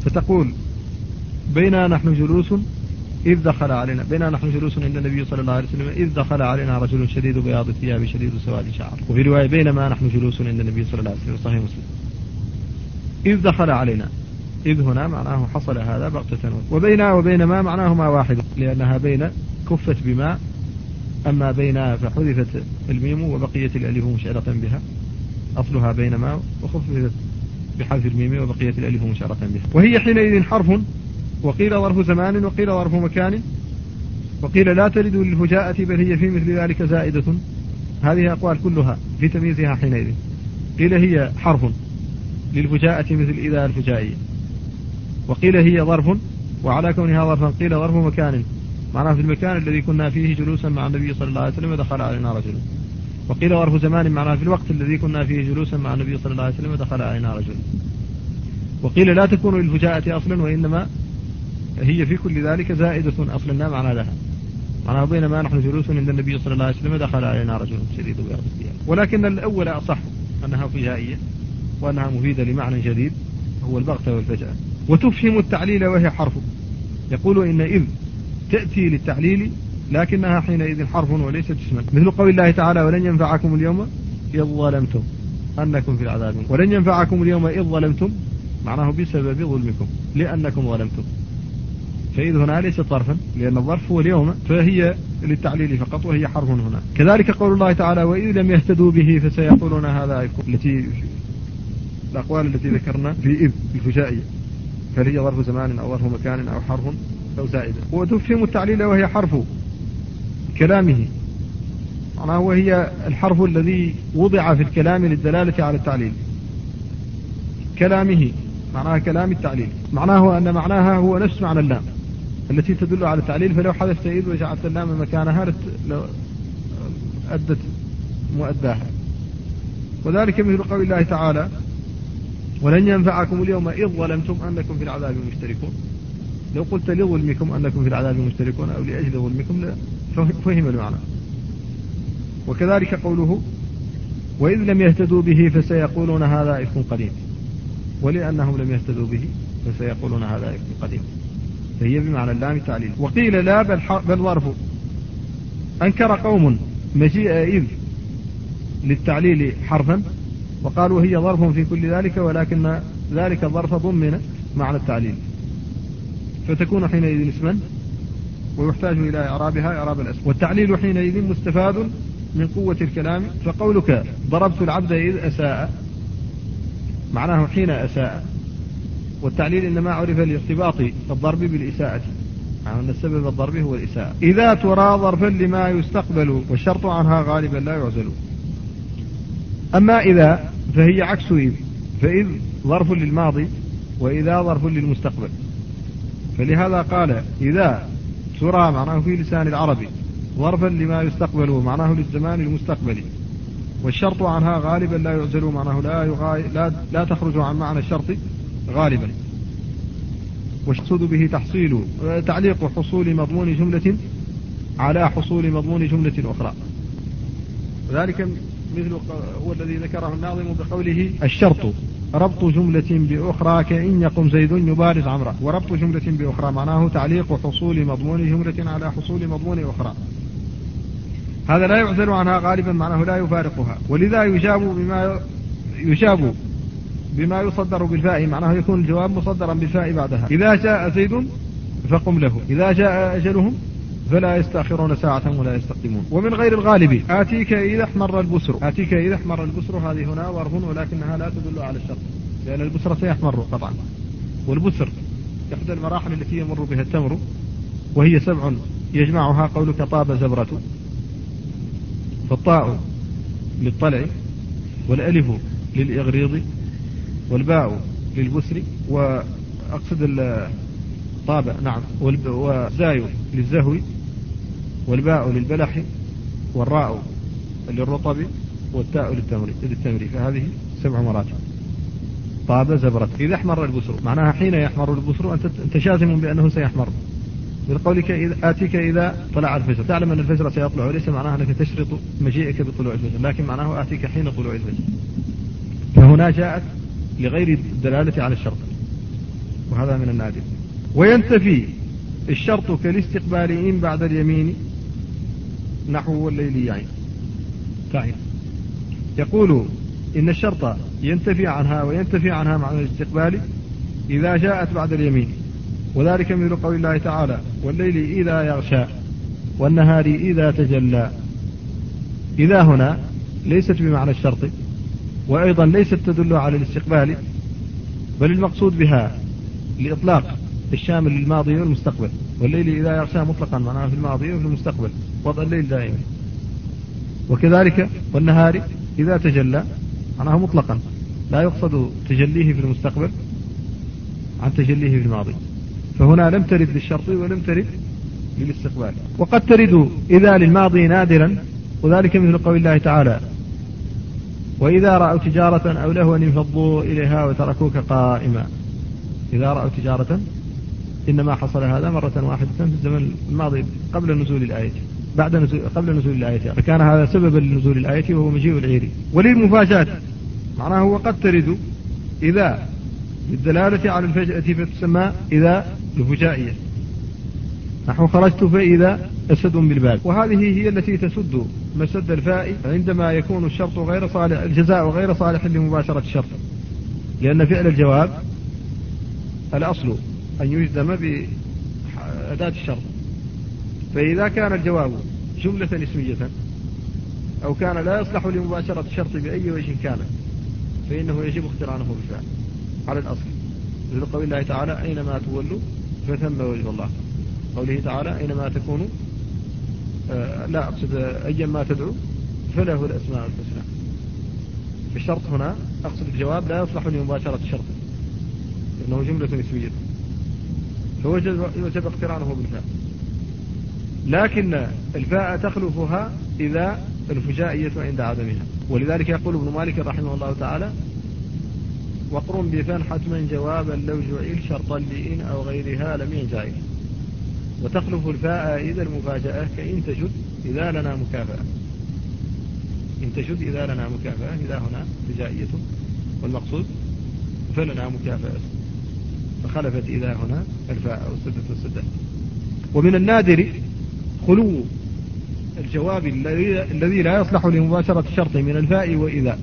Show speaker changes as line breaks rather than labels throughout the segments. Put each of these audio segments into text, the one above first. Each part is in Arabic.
فتقول بينما نحن جلوس إذ دخل علينا، بينما نحن جلوس عند النبي صلى الله عليه وسلم إذ دخل علينا رجل شديد بياض الثياب شديد سواد شعر. وفي رواية بينما نحن جلوس عند النبي صلى الله عليه وسلم صحيح مسلم إذ دخل علينا، إذ هنا معناه حصل هذا بغتة، وبينا وبينما معناهما واحد لأنها بين كفت بماء، أما بين فحذفت الميم وبقية الألف مشعرة بها، أصلها بينما وخففت بحذف الميم وبقية الألف مشعرة بها. وهي حينئذ حرف، وقيل ظرف زمان وقيل ظرف مكان وقيل لا تلد للفجاءة بل هي في مثل ذلك زائدة. هذه أقوال كلها في تمييزها حينئذ. قيل هي حرف للفجاءة مثل إذا الفجائية، وقيل هي ظرف وعلى كونها ظرفا قيل ظرف مكان معناه في المكان الذي كنا فيه جلوسا مع النبي صلى الله عليه وسلم دخل علينا رجل، وقيل ظرف زمان معناه في الوقت الذي كنا فيه جلوسا مع النبي صلى الله عليه وسلم دخل علينا رجل، وقيل لا تكون للفجاءة أصلا وإنما هي في كل ذلك زائدة أصلا لا معنى لها، معناه بينما نحن جلوس عند النبي صلى الله عليه وسلم دخل علينا رجل شديد بياض الثياب. ولكن الأول أصح أنها فجائية وأنها مفيدة لمعنى جديد هو البغتة والفجأة. وتفهم التعليل وهي حرف، يقول إن إذ تأتي للتعليل لكنها حينئذ حرف وليست اسما، مثل قول الله تعالى ولن ينفعكم اليوم إذ ظلمتم أنكم في العذاب، ولن ينفعكم اليوم إذ ظلمتم معناه بسبب ظلمكم لأنكم ظلمتم، فإذ هنا ليست ظرفا لأن الظرف هو اليوم، فهي للتعليل فقط وهي حرف هنا. كذلك قول الله تعالى وإذ لم يهتدوا به فسيقولون هذا إفك، التي الأقوال التي ذكرنا في إذ الفجائية، فهل هي ظرف زمان أو ظرف مكان أو حرف أو زائدة. وتفهم التعليل وهي حرف كلامه، معناه وهي الحرف الذي وضع في الكلام للدلالة على التعليل. كلامه معناها كلام التعليل، معناه أن معناها هو نفس معنى اللام التي تدل على التعليل، فلو حذفت إذ وجعلت اللام مكانها أدت مؤداها. وذلك مثل قول الله تعالى ولن ينفعكم اليوم إذ ظلمتم أنكم في العذاب مشتركون، لو قلت لظلمكم أنكم في العذاب مشتركون أو لأجل ظلمكم فهم المعنى. وكذلك قوله وإذ لم يهتدوا به فسيقولون هذا إفك قديم، ولأنهم لم يهتدوا به فسيقولون هذا إفك قديم، فهي بمعنى اللام تعليل. وقيل لا بل ظرف، أنكر قوم مجيء إذ للتعليل حرفا وقالوا هي ظرف في كل ذلك، ولكن ذلك الظرف ضمن معنى التعليل فتكون حينئذ اسما ويحتاج إلى إعرابها إعراب الاسم. والتعليل حينئذ مستفاد من قوة الكلام، فقولك ضربت العبد إذ أساء معناه حين أساء، والتعليل إنما عرف لارتباط الضرب بالإساءة، أن السبب الضرب هو الإساءة. إذا ترى ظرفا لما يستقبل والشرط عنها غالبا لا يعزل. أما إذا فهي عكس إذ، فإذ ظرف للماضي وإذا ظرف للمستقبل، فلهذا قال إذا ترى معناه في لسان العربي ظرفا لما يستقبل معناه للزمان المستقبلي، والشرط عنها غالبا لا يعزل معناه لا تخرج عن معنى الشرط غالبا. والمقصود به تحصيل تعليق حصول مضمون جملة على حصول مضمون جملة أخرى، وذلك مثل هو الذي ذكره الناظم بقوله الشرط ربط جملة بأخرى كإن يقم زيد يبارز عمرا. وربط جملة بأخرى معناه تعليق حصول مضمون جملة على حصول مضمون أخرى، هذا لا يعزل عنها غالبا معناه لا يفارقها. ولذا يجاب بما يصدر بالفاء معناه يكون الجواب مصدرا بالفاء بعدها. إذا جاء زيد فقم له، إذا جاء أجلهم فلا يستأخرون ساعة ولا يستقدمون. ومن غير الغالب آتيك إذا احمر البسر، آتيك إذا احمر البسر هذه هنا ظرف ولكنها لا تدل على الشرط لأن البسر سيحمر قطعا، والبسر إحدى المراحل التي يمر بها التمر وهي 7 يجمعها قولك طاب زبرة، فالطاء للطلع والألف للإغريض والباء للبسر وأقصد طاب نعم والزاي للزهو والباء للبلح والراء للرطب والتاء للتمر، فهذه 7 مراتب. طاب زبرة إذا احمر البسر معناها حين يحمر البسر أنت شازم بأنه سيحمر، بقولك آتيك إذا طلع الفجر، تعلم أن الفجر سيطلع وليس معناها أنك تشرط مجيئك بطلوع الفجر، لكن معناه آتيك حين طلوع الفجر، فهنا جاءت لغير الدلالة على الشرط. وهذا من النادر. وينتفي الشرط كالاستقبال إن بعد اليمين نحو والليل تعين. يقول إن الشرط ينتفي عنها وينتفي عنها معنى الاستقبال إذا جاءت بعد اليمين، وذلك مثل قول الله تعالى والليل إذا يغشى والنهار إذا تجلى. إذا هنا ليست بمعنى الشرط، وأيضا ليست تدل على الاستقبال، بل المقصود بها لإطلاق الشامل للماضي والمستقبل. والليل إذا يغشى مطلقا معناه في الماضي وفي المستقبل، وضع الليل دائما. وكذلك والنهار إذا تجلى معناه مطلقا، لا يقصد تجليه في المستقبل عن تجليه في الماضي. فهنا لم ترد للشرط ولم ترد للاستقبال. وقد ترد إذا للماضي نادرا، وذلك مثل قول الله تعالى وإذا رأوا تجارة أو لهوا انفضوا إليها وتركوك قائما. إذا رأوا تجارة إنما حصل هذا مرة واحدة في الزمن الماضي قبل نزول الآية، قبل نزول الآية، فكان هذا سببا لنزول الآية وهو مجيء العير. وللمفاجأة معناه وقد ترد إذا بالدلالة على الفجأة فتسمى إذا الفجائية، نحو خرجت فإذا أسد بالباب. وهذه هي التي تسد مسد الفاء عندما يكون الشرط غير صالح، الجزاء غير صالح لمباشرة الشرط، لأن فعل الجواب الأصل أن يجزم بأداة الشرط. فإذا كان الجواب جملة اسمية أو كان لا يصلح لمباشرة الشرط بأي وجه كان، فإنه يجب اقترانه بالفعل على الأصل، مثل قول الله تعالى أينما تولوا فثم وجه الله. قوله تعالى أينما تكونوا لا أقصد أيما تدعو فله الأسماء الحسنى. في الشرط هنا أقصد الجواب لا يصلح لمباشرة الشرط لأنه جملة اسمية، فوجب اقترانه بالفاء. لكن الفاء تخلفها إذا الفجائية عند عدمها. ولذلك يقول ابن مالك رحمه الله تعالى وقرن بفان حتما جوابا لو جعل شرطا لإن أو غيرها لم ينجعل. وتخلف الفاء إذا المفاجأة كإن تجد إذا لنا مكافأة. إن تجد إذا لنا مكافأة، إذا هنا فجائية والمقصود فلنا مكافأة، فخلفت إذا هنا الفاء والسدة والسدة. ومن النادر خلو الجواب الذي لا يصلح لمباشرة الشرط من الفاء وإذا.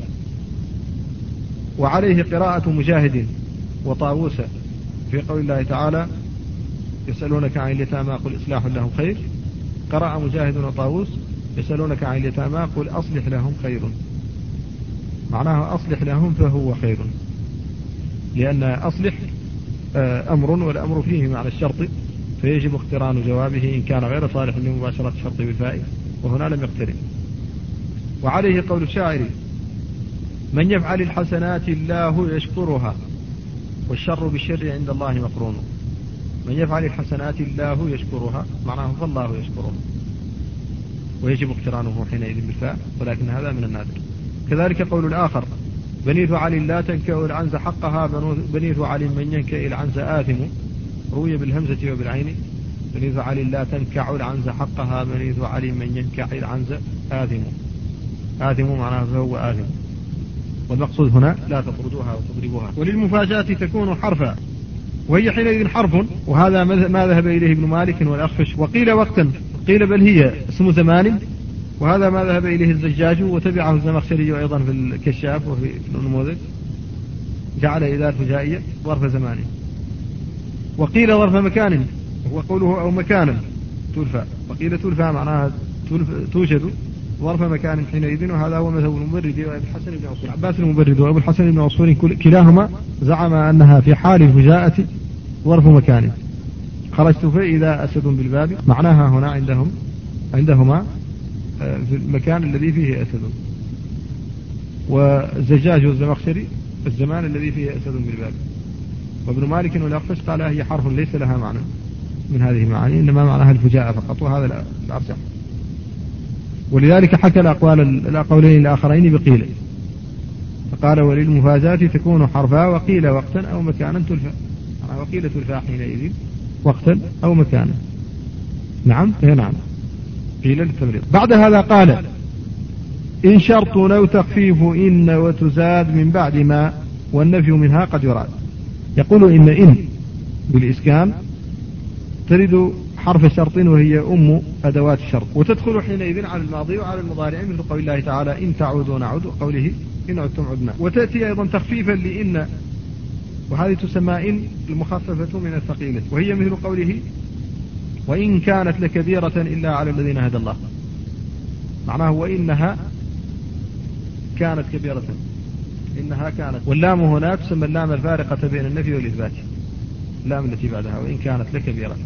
وعليه قراءة مجاهد وطاووس في قول الله تعالى يسألونك عن اليتامى قل إصلاح لهم خير. قرأ مجاهد وطاووس يسألونك عن اليتامى قل أصلح لهم خير، معناه أصلح لهم فهو خير، لأن أصلح أمر والأمر فيه معنى الشرط، فيجب اقتران جوابه إن كان غير صالح لمباشرة الشرط بالفاء، وهنا لم يقترن. وعليه قول الشاعر من يفعل الحسنات الله يشكرها والشر بالشر عند الله مقرون. من يفعل الحسنات الله يشكرها معناه فالله يشكرها، ويجب اقترانه حينئذ بالفاء، ولكن هذا من النادر. كذلك قول الآخر بنيت علي لا تنكأ العنز حقها بنيت علي من ينكأ العنز آثم. روي بالهمزة وبالعين بنيت علي لا تنكع العنز حقها بنيت علي من ينكع العنز آثم. آثم معناه فهو آثم، والمقصود هنا لا تطردوها وتضربوها. وللمفاجأة تكون حرفا وهي حينئذ حرف، وهذا ما ذهب إليه ابن مالك والأخفش. وقيل وقتا، قيل بل هي اسم زمان، وهذا ما ذهب إليه الزجاج وتبعه الزمخشري أيضا في الكشاف وفي النموذج، جعل إذا الفجائية ظرف زمان. وقيل ظرف مكان، وهو قوله أو مكانا تلفى. وقيل تلفى معناها توجد ظرف مكان حينئذ، وهذا هو مذهب المبرد وابن الحسن بن عصفور. عباس المبرد وابو الحسن بن عصفور كلاهما زعم أنها في حال الفجاءة ظرف مكان. خرجت فإذا أسد بالباب معناها هنا عندهما في المكان الذي فيه أسد. والزجاج والزمخشري الزمان الذي فيه أسد بالباب. وابن مالك والأخفش قال هي حرف ليس لها معنى من هذه المعاني، إنما معناها الفجاءة فقط، وهذا الأرجح. ولذلك حكى الأقولين الآخرين بقيل، فقال وللمفازات تكون حرفا وقيل وقتا أو مكانا تلفى. وقيل تلفى حينئذ وقتا أو مكانا. نعم نعم قيل للتمريض. بعد هذا قال إن شرط أو تخفيف إن وتزاد من بعد ما والنفي منها قد يراد. يقول إن بالإسكان ترد حرف شرط وهي أم أدوات الشرط، وتدخل حينئذ على الماضي وعلى المضارع مثل قول الله تعالى إن تعودوا نعود، وقوله إن عدتم عدنا. وتأتي أيضا تخفيفا لإن، وهذه تسمى إن المخففة من الثقيلة، وهي مثل قوله وإن كانت لكبيرة إلا على الذين هدى الله، معناه وإنها كانت كبيرة، إنها كانت. واللام هنا تسمى اللام الفارقة بين النفي والإثبات، اللام التي بعدها وإن كانت لكبيرة،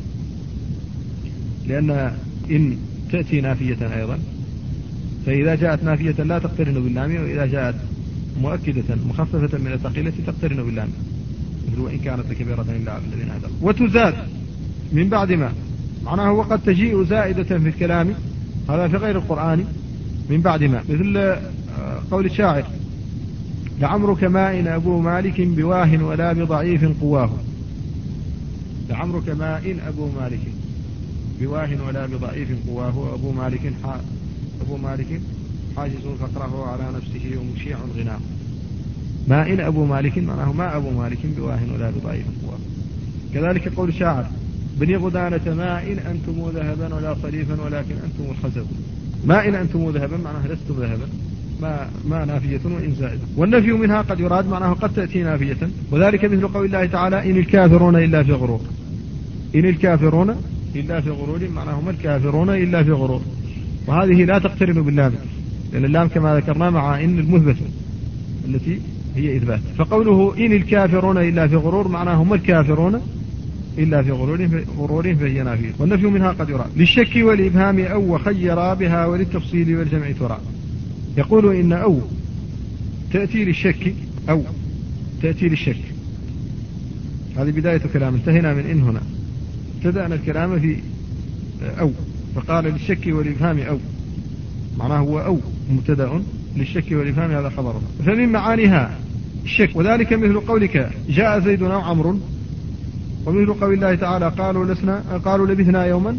لأن إن تأتي نافية أيضا، فإذا جاءت نافية لا تقترن باللام، وإذا جاءت مؤكدة مخففة من الثقيلة تقترن باللام، مثل وإن كانت لكبيرة إلا على الذين هدى. وتزاد من بعد ما، معناه وقد تجيء زائدة في الكلام، هذا في غير القرآن، من بعد ما، مثل قول الشاعر لعمرك ما إن أبو مالك بواه ولا بضعيف قواه، لعمرك ما إن أبو مالك بواه ولا بضعيف قواه، أبو مالك حاجز فقره على نفسه ومشيع غناه. ما إن أبو مالك معناه ما أبو مالك بواه ولا بضعيف قواه. كذلك قول الشاعر بني غدانة ما إن أنتم ذهبا ولا صريفا ولكن أنتم الخزف، ما إن أنتم ذهبا معناه لستم ذهبا، ما نافية وإن زائدة. والنفي منها قد يراد معناه قد تأتي نافية، وذلك مثل قول الله تعالى إن الكافرون إلا في غرور، إن الكافرون إلا في غرور، معناه ما الكافرون إلا في غرور، وهذه لا تقترن باللام، لأن اللام كما ذكرنا مع إن المثبتة التي هي إثبات. فقوله إن الكافرون إلا في غرور معناه ما الكافرون إلا في غرور فهي نافية. والنفي منها قد يرى للشك والإبهام أو وخيرا بها وللتفصيل والجمع ترى. يقول إن أو تأتي للشك، أو تأتي للشك، هذه بداية كلام، انتهينا من إن هنا، ابتدأنا الكلام في أو، فقال للشك والإبهام أو، معناه هو أو مبتدأ للشك والإبهام هذا خبرها. فمن معانيها الشك، وذلك مثل قولك جاء زيد أو عمرو، ومثل قول الله تعالى قالوا لبثنا يوما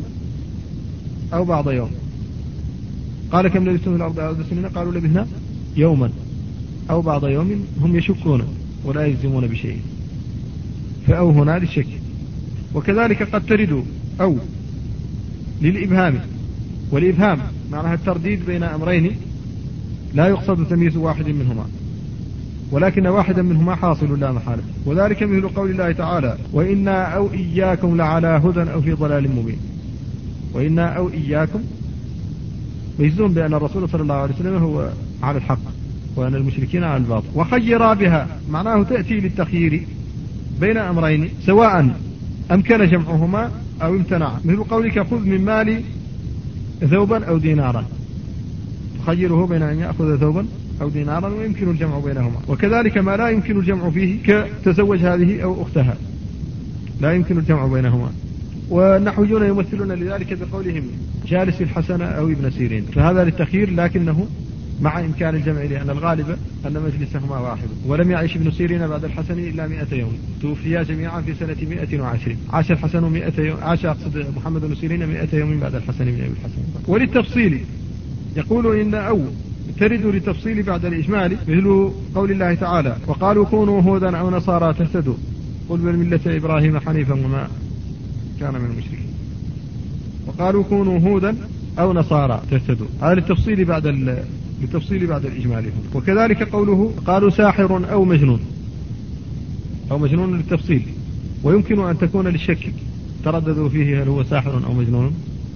أو بعض يوم، قال كم لبثتم في الأرض عدد سنين، قالوا لبثنا يوما أو بعض يوم، هم يشكون ولا يجزمون بشيء، فأو هنا للشك. وكذلك قد ترد أو للإبهام، والإبهام معناها الترديد بين أمرين لا يقصد تمييز واحد منهما، ولكن واحدا منهما حاصل لا محالة. وذلك مثل قول الله تعالى وإنا أو إياكم لعلى هدى أو في ضلال مبين، وإنا أو إياكم ويجزون بأن الرسول صلى الله عليه وسلم هو على الحق وأن المشركين على الباطل. وخيرا بها معناه تأتي للتخيير بين أمرين سواء أمكن جمعهما أو امتنع، مثل قولك خذ من مالي ثوبا أو دينارا، تخيره بين أن يأخذ ثوبا أو دينارا ويمكن الجمع بينهما. وكذلك ما لا يمكن الجمع فيه كتزوج هذه أو أختها، لا يمكن الجمع بينهما. والنحويون يمثلون لذلك بقولهم جالس الحسن أو ابن سيرين، فهذا للتخيير لكنه مع إمكان الجمع، لأن الغالب أن مجلسهما واحد. ولم يعيش ابن سيرين بعد الحسن إلا 100 يوم، توفيا جميعا في سنة 120، عاش الحسن 100 يوم، عاش أقصد محمد بن سيرين 100 يوم بعد الحسن بن أبي الحسن. وللتفصيل يقول إن أو ترد للتفصيل بعد الإجمال، مثل قول الله تعالى وقالوا كونوا هودا أو نصارى تهتدوا قل بل ملة إبراهيم حنيفا وما كان من المشركين، وقالوا كونوا هودا أو نصارى تهتدوا، هذا للتفصيل بعد الإجمال هنا. وكذلك قوله قالوا ساحر أو مجنون، أو مجنون للتفصيل، ويمكن أن تكون للشك، ترددوا فيه هل هو ساحر أو مجنون،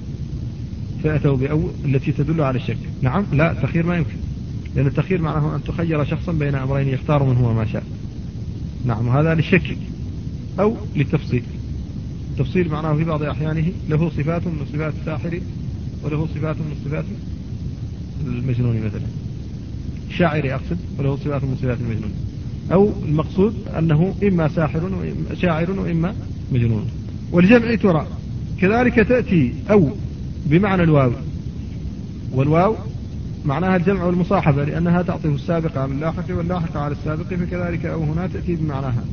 فأتوا بأو التي تدل على الشك. نعم لا، التخيير ما يمكن، لأن التخيير معناه أن تخير شخصا بين أمرين يختار منهما ما شاء. نعم هذا للشك أو للتفصيل. التفصيل معناه في بعض أحيانه له صفات من صفات الساحر وله صفات من صفات المجنون، مثلا شاعر أقصد وله صفات من صفات المجنون، أو المقصود أنه إما شاعر وإما مجنون. والجمع ترى كذلك تأتي أو بمعنى الواو، والواو معناها الجمع والمصاحبة، لأنها تعطف السابق على اللاحق واللاحق على السابق، فكذلك أو هنا تأتي بمعناها.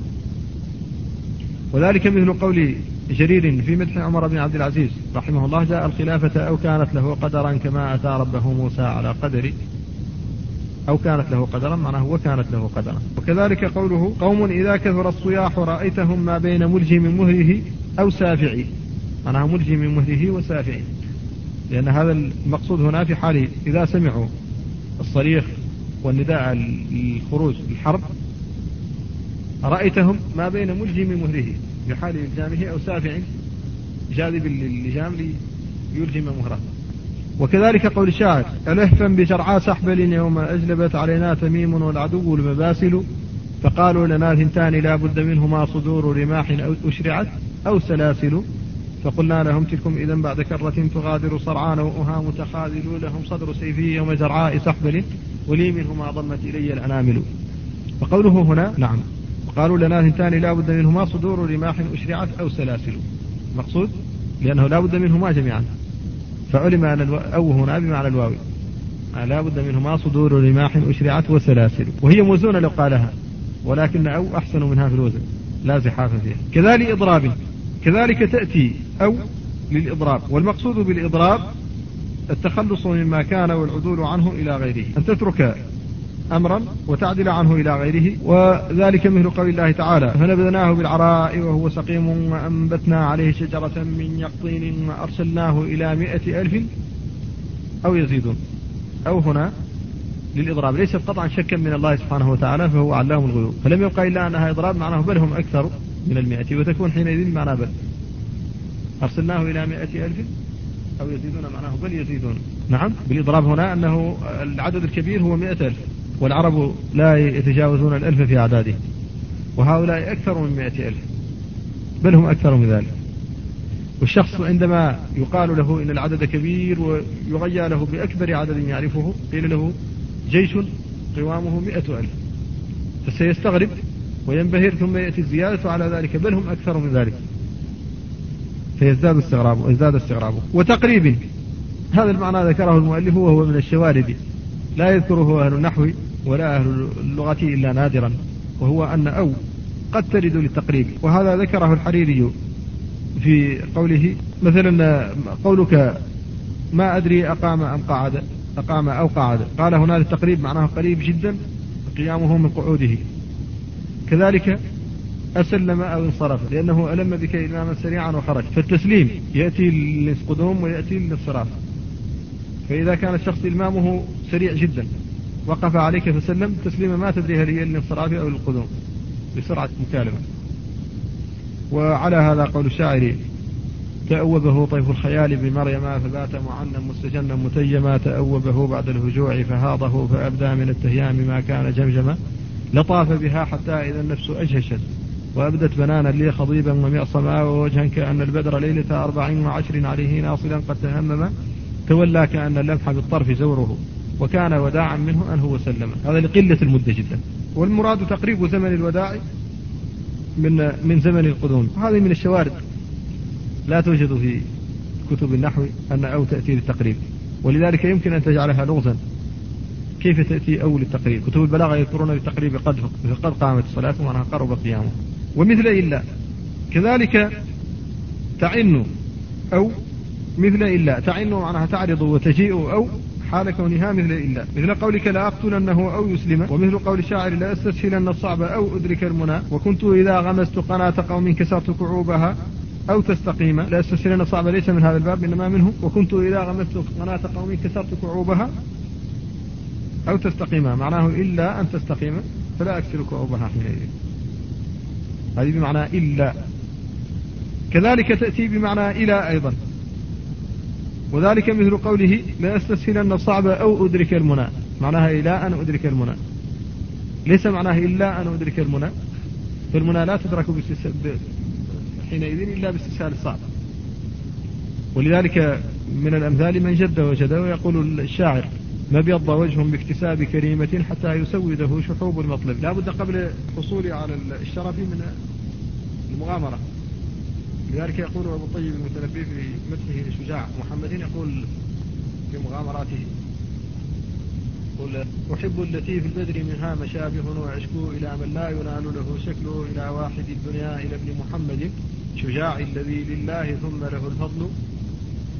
وذلك مثل قول جرير في مدح عمر بن عبد العزيز رحمه الله جاء الخلافة أو كانت له قدرا كما أتى ربه موسى على قدر، أو كانت له قدرا معناه وكانت له قدرا. وكذلك قوله قوم إذا كثر الصياح رأيتهم ما بين ملجم مهره أو سافعي، معناه ملجم مهره وسافعي، لأن هذا المقصود هنا في حاله إذا سمعوا الصريخ والنداء للخروج للحرب رأيتهم ما بين ملجم مهره في حال إلجامه أو سافع جاذب اللجام ليلجم مهره. وكذلك قول الشاعر ألهفا بجرعاء سحبل يوم أجلبت علينا تميم والعدو المباسل فقالوا لنا ثنتان لا بد منهما صدور رماح أو أشرعت أو سلاسل فقلنا لهم تلكم إذا بعد كرة تغادر صرعان وأهام تخاذل لهم صدر سيفي يوم جرعاء سحبل ولي منهما ضمت إلي الأنامل. فقوله هنا نعم وقالوا لنا ثنتان لا بد منهما صدور رماح أشرعت أو سلاسل، مقصود لأنه لا بد منهما جميعا، فعلم أن أو هنا بمعنى الواو لا بد منهما صدور رماح أشرعت وسلاسل، وهي موزونة لو قالها ولكن أو أحسن منها في الوزن لا زحافا فيها. كذلك إضراب، كذلك تأتي أو للإضراب، والمقصود بالإضراب التخلص مما كان والعدول عنه إلى غيره، أن تترك أمرا وتعدل عنه إلى غيره. وذلك مثل قول الله تعالى فنبذناه بالعراء وهو سقيم وأنبتنا عليه شجرة من يقطين وأرسلناه إلى 100,000 أو يزيدون. أو هنا للإضراب ليست قطعا شكا من الله سبحانه وتعالى فهو علام الغيوب، فلم يبقى إلا أنها إضراب معناه بل هم أكثر من 100 وتكون حينئذ معناه بل أرسلناه إلى 100,000 أو يزيدون معناه بل يزيدون. نعم بالإضراب هنا أنه العدد الكبير هو 100,000 والعرب لا يتجاوزون 1,000 في أعداده، وهؤلاء أكثر من 100,000 بل هم أكثر من ذلك. والشخص عندما يقال له إن العدد كبير ويغيى له بأكبر عدد يعرفه قيل له جيش قوامه 100,000 فسيستغرب وينبهر ثم يأتي الزيادة على ذلك بل هم أكثر من ذلك فيزداد استغرابه. وتقريب هذا المعنى ذكره المؤلف وهو من الشوارد لا يذكره أهل النحو ولا أهل اللغة إلا نادرا، وهو أن أو قد ترد للتقريب، وهذا ذكره الحريري في قوله مثلا قولك ما أدري أقام أم قعد، أقام أو قعد، قال هنا للتقريب معناه قريب جدا قيامه من قعوده. كذلك أسلم أو انصرف لأنه ألم بك إماما سريعا وخرج، فالتسليم يأتي للقدوم ويأتي للانصراف، فإذا كان الشخص إمامه سريع جدا وقف عليك فسلم تسليم ما تدري هل هي للانصراف أو للقدوم بسرعة مكالمة. وعلى هذا قول الشاعر تأوبه طيف الخيال بمريم فبات معنا مستجنا متيما تأوبه بعد الهجوع فهاضه فأبدى من التهيام ما كان جمجما لطاف بها حتى إذا النفس أجهشت وأبدت بنانا لي خضيبا ومعصما ووجها كأن البدر ليلة 24 عليه ناصلا قد تهمما تولى كأن اللمح بالطرف زوره وكان وداعا منه أن هو سلم. هذا لقلة المدة جدا، والمراد تقريب زمن الوداع من زمن القدوم. هذه من الشوارد لا توجد في كتب النحو أن أو تأتي للتقريب، ولذلك يمكن أن تجعلها لغزا كيف تأتي أو للتقريب. كتب البلاغة يذكرون للتقريب قد قامت الصلاة وأنها قرب قيامه. ومثل إلا كذلك تعن أو مثل إلا تعن معناها تعرض وتجيء أو حال كونها مثل إلا، مثل قولك لا أقتلنه أو يسلم، ومثل قول الشاعر لا أستسهلن الصعب أو أدرك المنى وكنت إذا غمست قناة قوم كسرت كعوبها أو تستقيم. لا أستسهلن الصعب ليس من هذا الباب إنما منه وكنت إذا غمست قناة قوم كسرت كعوبها أو تستقيم معناه إلا أن تستقيم فلا أكسر كعوبها حينئذ، هذه بمعنى إلا. كذلك تأتي بمعنى إلى أيضا، وذلك مثل قوله لا أستسهلن الصعب أو أدرك المنى معناها إلى أن أدرك المنى، ليس معناه إلا أن أدرك المنى، فالمنى لا تدرك حينئذ إلا باستسهال الصعب. ولذلك من الأمثال من جد وجد، ويقول الشاعر ما بيض وجه باكتساب كريمة حتى يسوده شحوب المطلب. لا بد قبل حصولي على الشرف من المغامرة. لذلك يقول أبو الطيب المتنبي في مدحه لشجاع محمد يقول في مغامراته يقول أحب التي في البدر منها مشابه وأشكو إلى من لا ينال له شكله إلى واحد الدنيا إلى ابن محمد شجاع الذي لله ثم له الفضل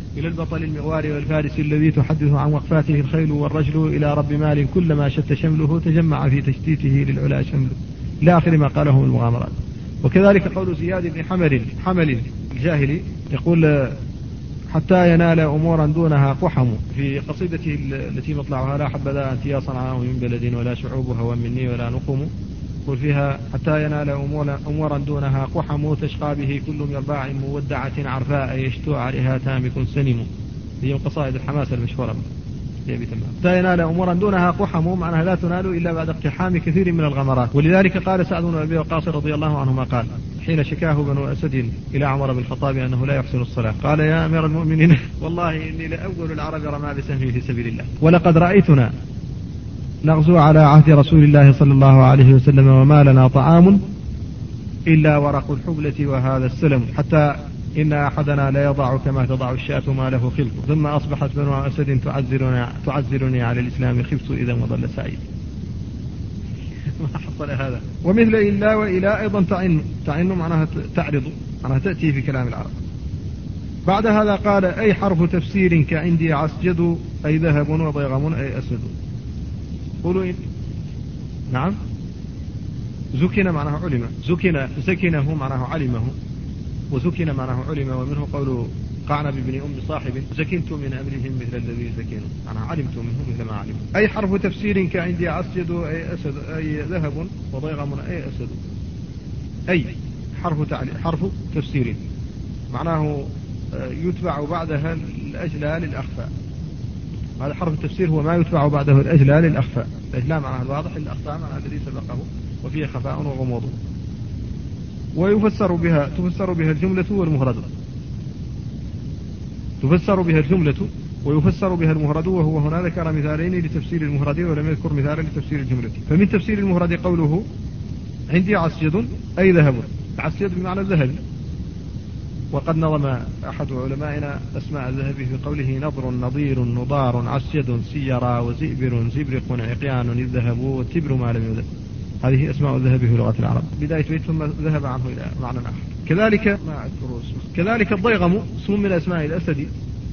إلى البطل المغوار والفارس الذي تحدث عن وقفاته الخيل والرجل إلى رب مال كلما شت شمله تجمع في تشتيته للعلا شمله إلى آخر ما قاله من المغامرات. وكذلك قول زياد بن حمل الجاهلي يقول حتى ينال أمورا دونها قحم في قصيدته التي مطلعها لا حبذا أنت يا صنعاء من بلد ولا شعوب هوى مني ولا نقم، يقول فيها حتى ينال أمورا دونها قحم تشقى به كل مرباع مودعة عرفاء يشتو عليها تامك سنم. هي من قصائد الحماسة المشهورة حتى ينال أمورا دونها قحم، معناها لا تنال إلا بعد اقتحام كثير من الغمرات. ولذلك قال سعد بن أبي وقاص رضي الله عنهما قال حين شكاه بنو أسد إلى عمر بن الخطاب أنه لا يحسن الصلاة قال يا أمير المؤمنين والله إني لأول العرب رمى بسهمه في سبيل الله، ولقد رأيتنا نغزو على عهد رسول الله صلى الله عليه وسلم وما لنا طعام إلا ورق الحبلة وهذا السلم، حتى إن أحدنا لا يضع كما تضع الشاة ما له خلق، ثم أصبحت بنو أسد تعزرني على الإسلام خفت إذا وضل سعيد. ما حصل هذا. ومثل إلا وإلى أيضا تعن معناها تعرض، معناها تأتي في كلام العرب. بعد هذا قال أي حرف تفسير كعندي عسجد أي ذهب وضيغم أي أسد. قولوا إن نعم زكن معناه علم، سكنه معناه علمه، وزكن معناه علم. ومنه قول قعنب بن أم صاحب زكنت من أمرهم مثل الذي زكنوا، أنا علمت منهم مثل ما علموا. أي حرف تفسير كعندي عسجد أي أسد أي ذهب وضيغم أي أسد. أي حرف تفسير معناه يتبع بعدها الأجلال الأخفاء. هذا حرف التفسير هو ما يتبع بعده الأجلال الأخفاء. الأجلال معناه الواضح، الأخفاء معناه الذي سبقه وفيه خفاء وغموض. تفسر بها الجملة والمفرد، تفسر بها الجملة ويفسر بها المفرد. وهو هنا ذكر مثالين لتفسير المفرد ولم يذكر مثالا لتفسير الجملة. فمن تفسير المفرد قوله عندي عسجد أي ذهب، عسجد بمعنى الذهب. وقد نظم أحد علمائنا أسماء الذهب في قوله نضر نضير نضار عسجد سيرا وزئبر زبرق عقيان الذهب والتبر ما لم يذهب. هذه أسماء الذهب في لغة العرب. بداية بيت ثم ذهب عنه إلى معنى آخر. كذلك الضيغم اسم من أسماء الأسد،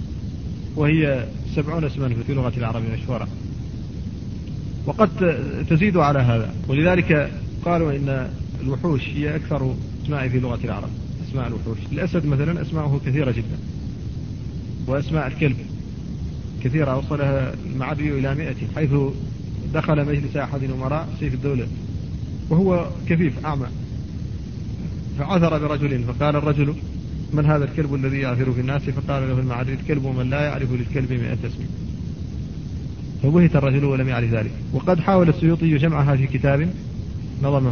وهي 70 اسما في لغة العرب مشهورة، وقد تزيد على هذا. ولذلك قالوا إن الوحوش هي أكثر اسماء في لغة العرب. أسماء الوحوش الأسد مثلا أسماءه كثيرة جدا، وأسماء الكلب كثيرة وصلها المعري إلى 100، حيث دخل مجلس أحد الأمراء سيف الدولة وهو كفيف أعمى، فعثر برجل فقال الرجل من هذا الكلب الذي يعثر في الناس؟ فقال له المعري الكلب من لا يعرف للكلب 100 اسم. فبهت الرجل ولم يعرف ذلك. وقد حاول السيوطي جمعها في كتاب نظمه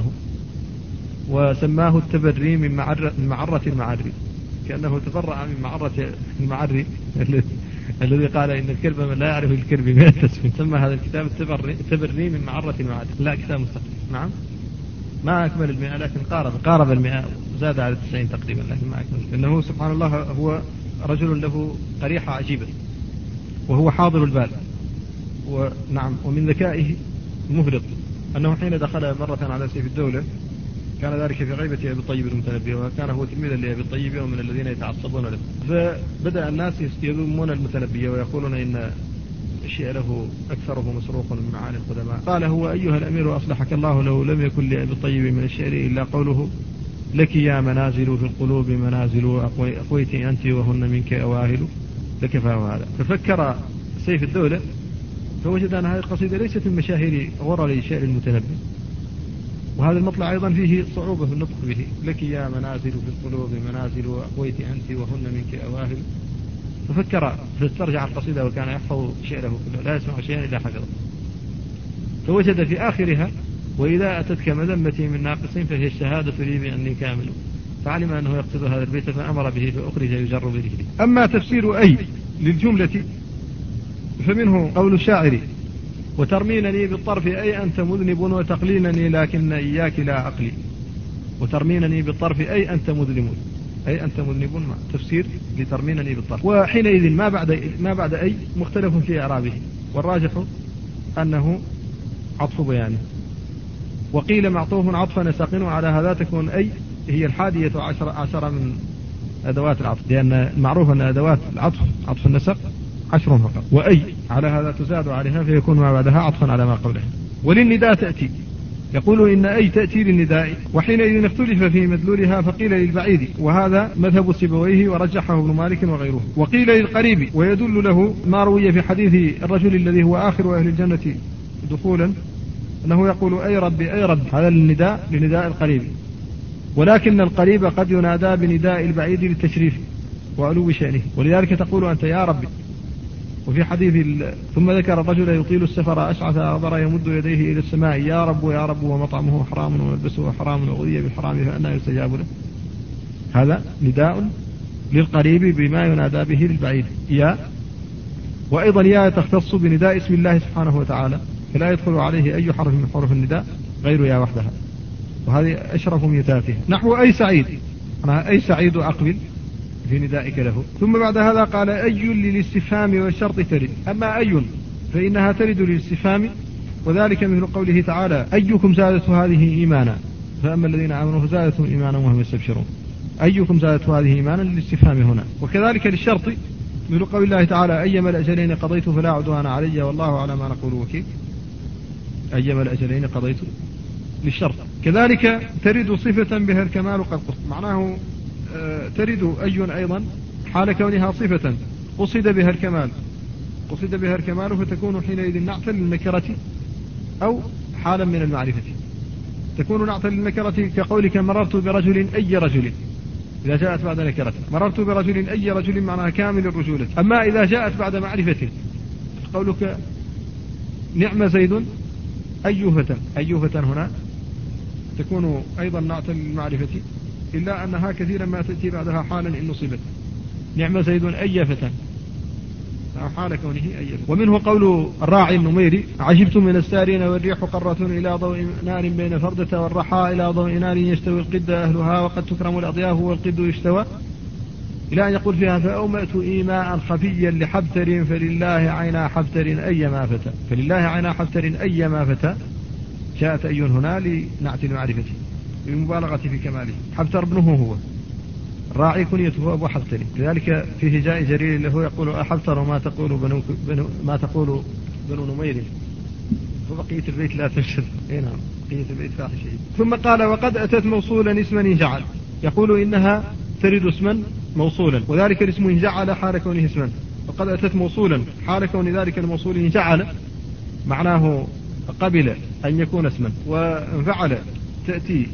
وسماه التبري من معرة المعري، كأنه تفرع من معرة المعري الذي قال إن الكلب من لا يعرف الكلب 100 اسم. سمى هذا الكتاب التبري من معرة المعري. لا كتاب مستقل. نعم ما أكمل 100 لكن قارب 100 زاد على 90 تقريبا، لكن ما أكمل. إنه سبحان الله هو رجل له قريحة عجيبة وهو حاضر البال. ونعم ومن ذكائه مفرط أنه حين دخل مرة على سيف الدولة كان ذلك في غيبة أبي الطيب المتنبي، وكان هو تلميذا لأبي الطيب ومن الذين يتعصبون له. فبدأ الناس يذمون المتنبي ويقولون إن الشيء له أكثره مسروق من معاني القدماء. قال هو أيها الأمير أصلحك الله لو لم يكن لأبي الطيب من الشعر إلا قوله لك يا منازل في القلوب منازل أقويت أنت وهن منك أواهل لكفاه هذا. ففكر سيف الدولة فوجد أن هذه القصيدة ليست من مشاهير غرر شعر المتنبي، وهذا المطلع أيضا فيه صعوبة في النطق به. لك يا منازل في القلوب منازل أقويت أنت وهن منك أواهل. ففكر فاسترجع القصيدة وكان يحفظ شعره كله لا يسمع شيئا إلا حفظه. فوجد في آخرها وإذا أتتك مذمتي من ناقص فهي الشهادة لي بأني كامل، فعلم أنه يقصد هذا البيت فأمر به فأخرج يجر برجله. أما تفسير أي للجملة فمنه قول الشاعر وترمينني بالطرف أي أنت مذنب وتقليلني لكن إياك لا عقلي. وترمينني بالطرف أي أنت مذنب أي أنت مذنب تفسير لترمينني بالطرف. وحينئذ ما بعد أي مختلف في إعرابه، والراجح أنه عطف بيانه. وقيل معطوف عطفا ساقن على هذا تكون أي هي 11 من أدوات العطف، لأن المعروف أن أدوات العطف عطف النسق 10 فقط، وأي على هذا تزاد عليها فيكون ما بعدها عطفا على ما قبلها. وللنداء تأتي، يقول إن أي تأتي للنداء، وحينئذ اختلف في مدلولها فقيل للبعيد، وهذا مذهب سيبويه ورجحه ابن مالك وغيره، وقيل للقريب، ويدل له ما روي في حديث الرجل الذي هو آخر أهل الجنة دخولا أنه يقول أي ربي أي رب، هذا النداء لنداء القريب، ولكن القريب قد ينادى بنداء البعيد للتشريف وعلو شأنه، ولذلك تقول أنت يا ربي. وفي حديث ثم ذكر الرجل يطيل السفر أشعث أغبر يمد يديه إلى السماء يا رب يا رب ومطعمه حرام وملبسه حرام وغذي بالحرام فأنى يستجاب له. هذا نداء للقريب بما ينادى به للبعيد يا. وأيضا يا تختص بنداء اسم الله سبحانه وتعالى، فلا يدخل عليه أي حرف من حروف النداء غير يا وحدها، وهذه أشرف ميتاتها. نحو أي سعيد، أي سعيد أقبل في ندائك له. ثم بعد هذا قال أي للاستفهام والشرط ترد. أما أي فإنها ترد للاستفهام، وذلك مثل قوله تعالى أيكم زادته هذه إيمانا، فأما الذين آمنوا فزادتهم إيمانا وهم يستبشرون. أيكم زادته هذه إيمانا للاستفهام هنا. وكذلك للشرط مثل قول الله تعالى أيما الأجلين قضيت فلا عدوان علي والله على ما نقول وكيل. أيما الأجلين قضيت للشرط. كذلك ترد صفة بها الكمال قد قصد، معناه ترد أي أيضا حال كونها صفة قصد بها الكمال، قصد بها الكمال، فتكون حينئذ نعتا للنكرة أو حالا من المعرفة. تكون نعتا للنكرة كقولك مررت برجل أي رجل، إذا جاءت بعد نكرة. مررت برجل أي رجل معناها كامل الرجولة. أما إذا جاءت بعد معرفة قولك نعم زيد أي فتى، أي فتى هنا تكون أيضا نعتا للمعرفة، إلا أنها كثيرا ما تأتي بعدها حالا إن نصبت. نعم زيد أي فتى، حال كونه أي فتى. ومنه قول الراعي النميري عجبت من السارين والريح قرة إلى ضوء نار بين فردة والرحاء إلى ضوء نار يشتوي القد أهلها وقد تكرم الأضياف والقد يشتوى، إلى أن يقول فيها فأومأت إيماء خفيا لحبتر فلله عينا حبتر أيما فتى. فلله عينا حبتر أيما فتى، جاءت أي هنا لنعت المعرفة بالمبالغة في كماله. حبتر ابنه هو الراعي كنيته أبو حبتر، لذلك في هجاء جرير له يقول أحبتر ما تقول ما تقول بنو نمير، وبقية البيت لا تنشر. نعم بقية البيت فاحش. ثم قال وقد أتت موصولا اسما انجعل، يقول إنها ترد اسما موصولا، وذلك الاسم انجعل حال كونه اسما. وقد أتت موصولا حال كون ذلك الموصول انجعل، معناه قبل أن يكون اسما. وانفعل تأتي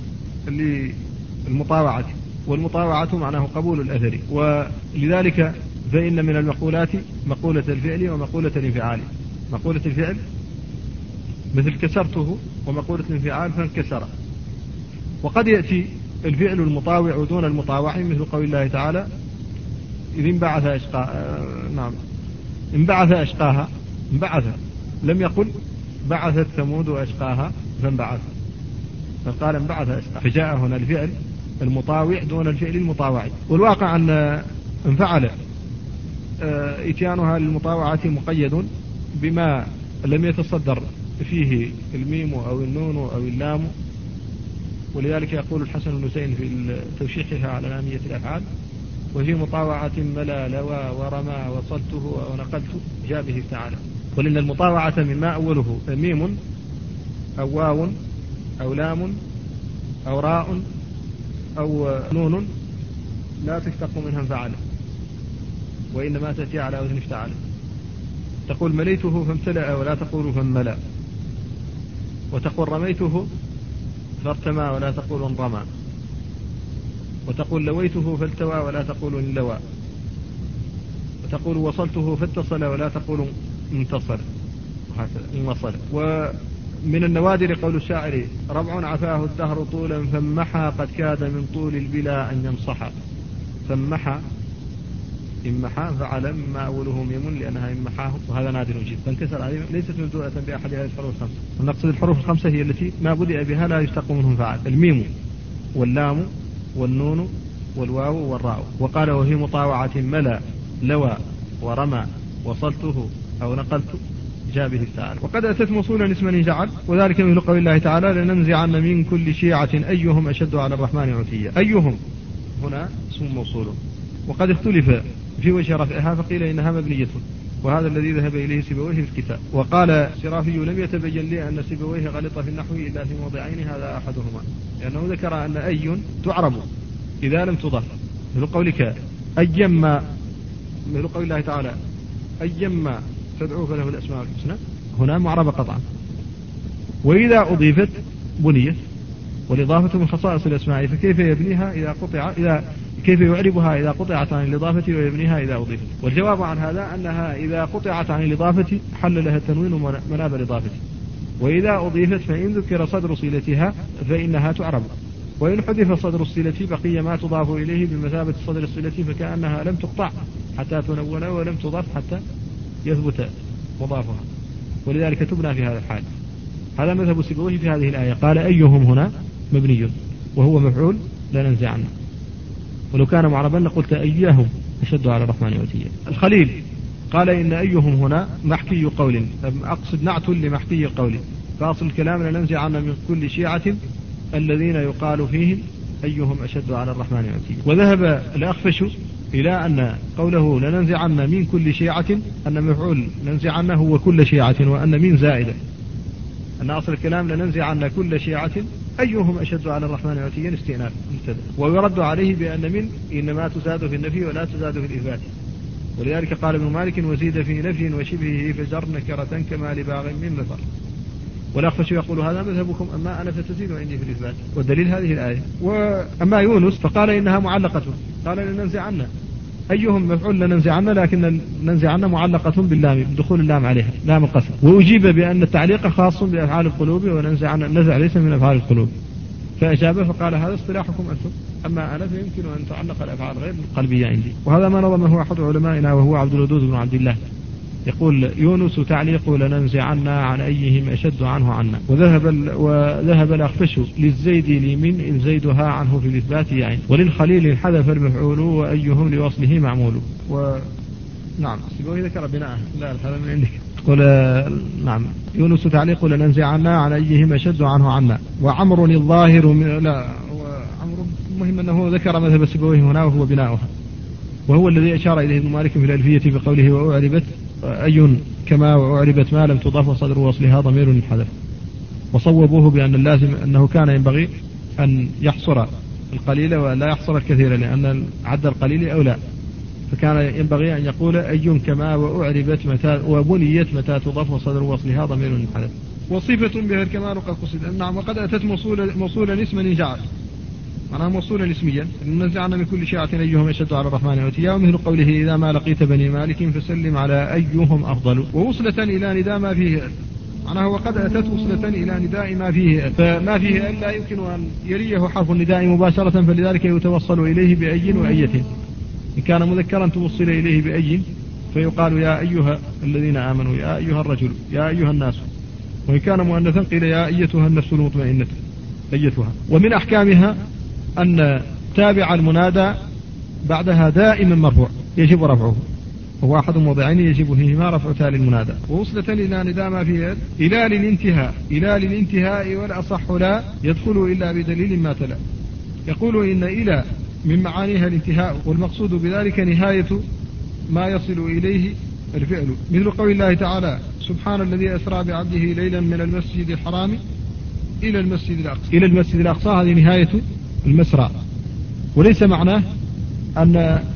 للمطاوعة، والمطاوعة معناه قبول الأثر، ولذلك فإن من المقولات مقولة الفعل ومقولة الانفعال. مقولة الفعل مثل كسرته، ومقولة الانفعال فانكسر. وقد يأتي الفعل المطاوع دون المطاوع مثل قول الله تعالى إذ انبعث انبعث أشقاها، انبعث لم يقل بعثت ثمود أشقاها فانبعث، فقال انبعث أشقاها، فجاء هنا الفعل المطاوع دون الفعل المطاوع. والواقع أن انفعل إتيانها للمطاوعة مقيد بما لم يتصدر فيه الميم أو النون أو اللام، ولذلك يقول الحسن بن حسين في توشيحها على لامية الأفعال وفي مطاوعة ملا لوى ورمى وصلته أو نقلته جاء به تعالى. ولأن المطاوعة مما أوله ميم أو واو أو لام أو راء أو نون لا تشتق منها انفعل، وإنما تأتي على وزن افتعل. تقول مليته فامتلأ ولا تقول فاملأ، وتقول رميته فارتمى ولا تقول انرمى، وتقول لويته فالتوى ولا تقول انلوى، وتقول وصلته فاتصل ولا تقول انتصل، وهكذا. ومن النوادر قول الشاعر ربع عفاه الدهر طولا فامحى قد كاد من طول البلا أن يمصحى. فامحى إمحى فعل ما أوله ميم لأنها إمحاه، وهذا نادر جدا. فانكسر عليه ليست مبدوءة بأحد هذه الحروف الخمسة. ونقصد الحروف الخمسة هي التي ما بدأ بها لا يشتق منهم فعل، الميم واللام والنون والواو والراء. وقال وفي مطاوعة ملا لوى ورمى وصلته أو نقلت جاء به التعالى. وقد أتت موصولا اسما انجعل، وذلك مثل قول الله تعالى لننزعن من كل شيعة أيهم أشد على الرحمن عتيا. أيهم هنا اسم موصول، وقد اختلف في وجه رفعها فقيل إنها مبنية، وهذا الذي ذهب إليه سيبويه في الكتاب. وقال الشرافي لم يتبين لي أن سيبويه غلط في النحو إلا في موضعين، هذا أحدهما، لأنه ذكر أن أي تعرب إذا لم تضف، مثل قولك أيما، مثل قول الله تعالى أيما تدعو فله الأسماء الحسنى، هنا معربة قطعا. وإذا أضيفت بنيت، والإضافة من خصائص الأسماء، فكيف يبنيها إذا قطع، كيف يعربها إذا قطعت عن الإضافة ويبنيها إذا أضيفت؟ والجواب عن هذا أنها إذا قطعت عن الإضافة حل لها التنوين مناب الإضافة، وإذا أضيفت فإن ذكر صدر صلتها فإنها تعرب، وإن حذف صدر الصلة بقي ما تضاف إليه بمثابة صدر الصلة، فكأنها لم تقطع حتى تنون ولم تضاف حتى يثبت مضافها، ولذلك تبنى في هذا الحال. هذا مذهب سيبويه في هذه الآية. قال أيهم هنا مبني وهو مفعول لا ننزع عنه، ولو كان معربا لقلت أيهم أشد على الرحمن وتيا. الخليل قال إن أيهم هنا محكي قول، أقصد نعت لمحكي قول، فأصل الكلام لننزع عنه من كل شيعة الذين يقال فيهم أيهم أشد على الرحمن وتيا. وذهب الأخفش إلى أن قوله لننزعن من كل شيعة أن مفعول ننزعن هو كل شيعة، وأن من زائدة، أن أصل الكلام لننزعن كل شيعة أيهم أشد على الرحمن عتيا استئناف مبتدأ. ويرد عليه بأن من إنما تزاد في النفي ولا تزاد في الإثبات، ولذلك قال ابن مالك وزيد في نفي وشبهه فجر نكرة كما لباغ من مثر. والأخفش يقول هذا مذهبكم، أما أنا فتزيد عندي في الإثبات، والدليل هذه الآية. وأما يونس فقال إنها معلقة، قال لننزعن أيهم مفعول لننزعن، لكن ننزعن معلقة باللام، بدخول اللام عليها لام القسم. وأجيب بأن التعليق خاص بأفعال القلوب، وننزعن النزع ليس من أفعال القلوب، فأجاب فقال هذا اصطلاحكم أنتم، أما أنا فيمكن أن تعلق الأفعال غير القلبية عندي. وهذا ما نظمه أحد علمائنا وهو عبد الودود بن عبد الله، يقول يونس تعليق لننزعن عن أيهم أشد عنه عنا. وذهب الأخفش للزيد لمن إن زيدها عنه في الإثبات يعني، وللخليل حذف المفعول وأيهم لوصله معمول. نعم سيبويه ذكر بناءه، لا هذا من عندك. نعم يونس تعليق لننزعن عن أيهم أشد عنه عنا. وعمر الظاهر لا وعمر المهم أنه ذكر مذهب سيبويه هنا وهو بناؤها، وهو الذي أشار إليه ابن مالك في الألفية بقوله وأعربت أي كما وأعربت ما لم تضاف وصدر وصلها ضمير الحذف. وصوبوه بأن اللازم أنه كان ينبغي أن يحصر القليل ولا يحصر الكثير، لأن عد القليل أولى، فكان ينبغي أن يقول أي كما وأعربت متى وبنيت متى تضاف وصدر وصلها ضمير الحذف. وصفة بها الكمال قد قصد. نعم وقد أتت موصولا اسما إن معناها موصولا اسميا، ننزعنا من كل شيعة أيهم أشد على الرحمن عتيا، ومثل قوله إذا ما لقيت بني مالك فسلم على أيهم أفضل. ووصلة إلى نداء ما فيه، معناها وقد أتت وصلة إلى نداء ما فيه، فما فيه أن لا يمكن أن يليه حرف النداء مباشرة، فلذلك يتوصل إليه بأي وأية. إن كان مذكرا توصل إليه بأي فيقال يا أيها الذين آمنوا، يا أيها الرجل، يا أيها الناس. وإن كان مؤنثا قيل يا أيتها النفس المطمئنة أيتها. ومن أحكامها أن تابع المنادى بعدها دائما مرفوع يجب رفعه، وهو أحد موضعين يجب فيهما رفع تالي المنادى. ووصلة إلى نداء ما فيه إلى للانتهاء والأصح لا يدخل إلا بدليل ما تلا. يقول إن إلى من معانيها الانتهاء، والمقصود بذلك نهاية ما يصل إليه الفعل، مثل قول الله تعالى سبحان الذي أسرى بعبده ليلا من المسجد الحرام إلى المسجد الأقصى. إلى المسجد الأقصى هذه نهاية المسرى، وليس معناه أن